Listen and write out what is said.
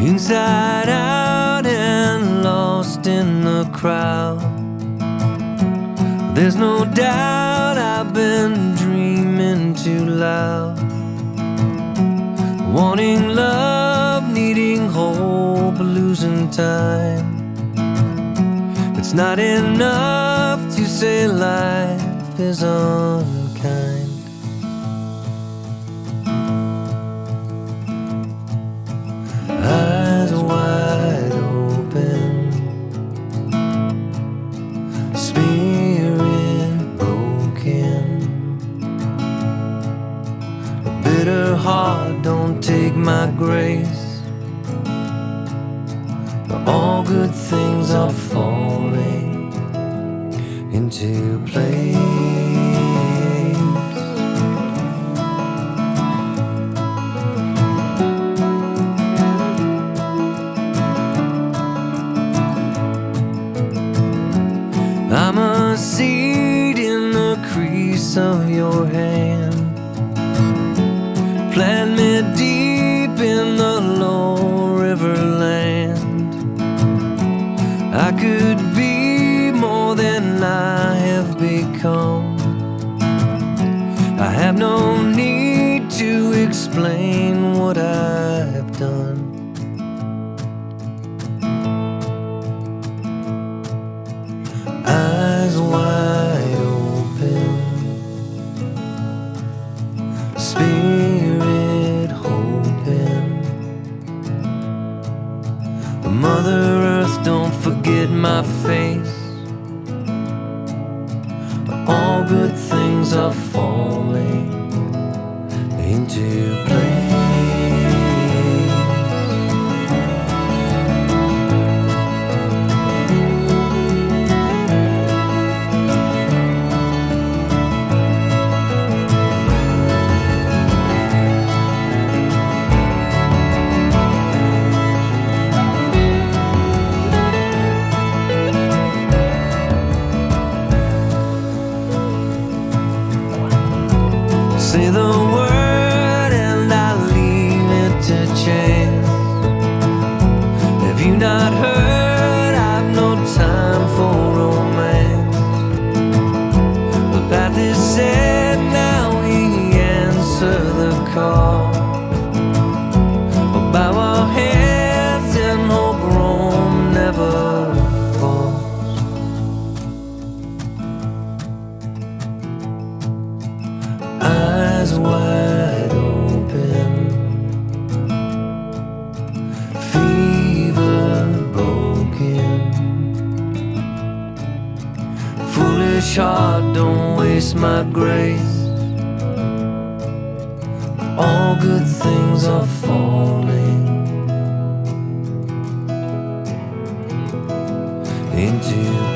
inside out and lost in the crowd. There's no doubt I've been dreaming too loud, wanting love, needing hope, losing time. It's not enough to say life is unkind. Eyes wide open, spirit broken. A bitter heart don't take my grace, but all good things are falling into place. I'm a seed in the crease of your hand. Plant me deep in the low river land. I could be more than I have become. I have no need to explain what I have done. Eyes wide open, spirit hoping. Mother Earth, don't forget my face. All good things are falling into place. Say the word and I leave it to chance. Have you not heard? I've no time for romance. The path is set, now we answer the call. We'll bow our heads and hope Rome never falls. Eyes wide open, fever broken. Foolish heart, don't waste my grace. All good things are falling into